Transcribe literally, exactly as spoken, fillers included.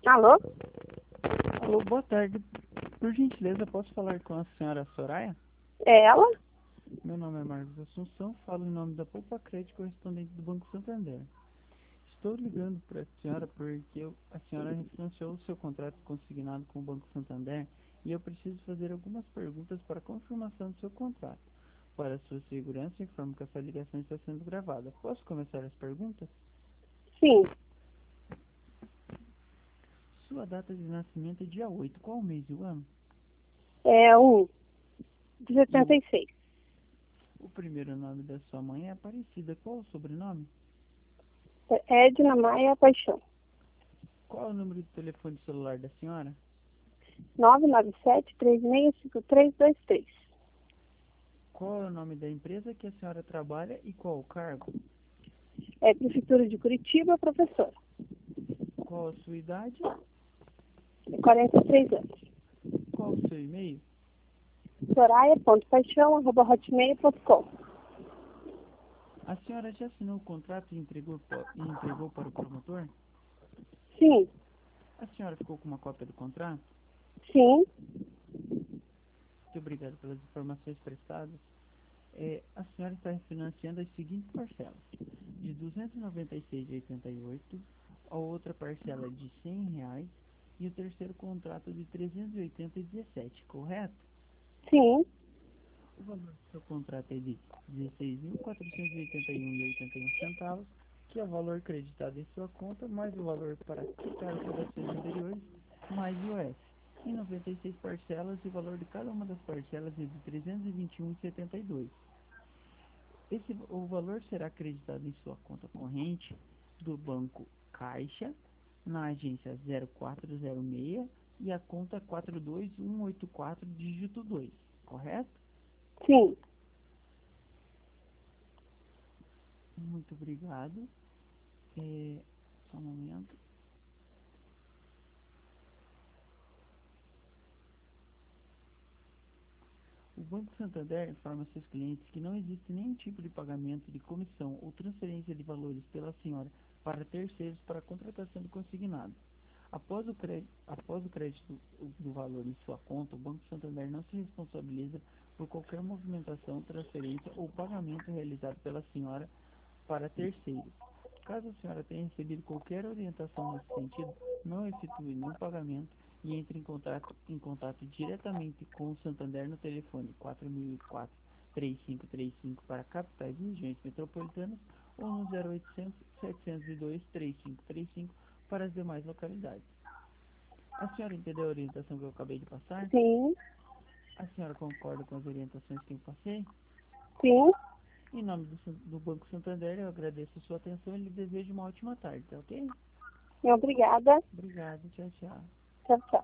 Alô? Alô, boa tarde. Por gentileza, posso falar com a senhora Soraya? É ela? Meu nome é Marcos Assunção, falo em nome da Poupa Crédito, correspondente do Banco Santander. Estou ligando para a senhora porque eu- a senhora refinanciou o seu contrato consignado com o Banco Santander e eu preciso fazer algumas perguntas para confirmação do seu contrato. Para sua segurança, informo que essa ligação está sendo gravada. Posso começar as perguntas? Sim. Sua data de nascimento é dia oito. Qual o mês e o ano? É um de E setenta o, e seis. o primeiro nome da sua mãe é Aparecida. Qual o sobrenome? É Edna Maia Paixão. Qual é o número de telefone celular da senhora? nove nove sete, três seis cinco três dois três. Qual é o nome da empresa que a senhora trabalha e qual o cargo? É Prefeitura de Curitiba, professora. Qual a sua idade? quarenta e três anos. Qual o seu e-mail? soraya ponto paixão arroba hotmail ponto com. A senhora já assinou o contrato e entregou, pa- e entregou para o promotor? Sim. A senhora ficou com uma cópia do contrato? Sim. Muito obrigado pelas informações prestadas. É, a senhora está refinanciando as seguintes parcelas: de duzentos e noventa e seis reais e oitenta e oito centavos, a outra parcela de cem reais e o terceiro contrato de trezentos e oitenta reais e dezessete centavos, correto? Sim. O valor do seu contrato é de dezesseis mil quatrocentos e oitenta e um reais e oitenta e um centavos, que é o valor creditado em sua conta, mais o valor para quitar operações anteriores, mais I O F. Em noventa e seis parcelas, e o valor de cada uma das parcelas é de trezentos e vinte e um reais e setenta e dois centavos. Esse, o valor será acreditado em sua conta corrente do Banco Caixa, na agência zero quatro zero seis e a conta quatro dois um oito quatro, dígito dois, correto? Sim. Muito obrigado. É, só um momento. O Banco Santander informa seus clientes que não existe nenhum tipo de pagamento de comissão ou transferência de valores pela senhora para terceiros para a contratação do consignado. Após o crédito, após o crédito do valor em sua conta, o Banco Santander não se responsabiliza por qualquer movimentação, transferência ou pagamento realizado pela senhora para terceiros. Caso a senhora tenha recebido qualquer orientação nesse sentido, não efetue nenhum pagamento e entre em contato, em contato diretamente com o Santander no telefone quatro mil e quatro, três cinco três cinco para capitais e regiões metropolitanas ou no zero oitocentos, setecentos e dois, três cinco três cinco para as demais localidades. A senhora entendeu a orientação que eu acabei de passar? Sim. A senhora concorda com as orientações que eu passei? Sim. Em nome do, San- do Banco Santander, eu agradeço a sua atenção e lhe desejo uma ótima tarde, tá ok? Obrigada. Obrigado, tchau, tchau. Tchau, tchau.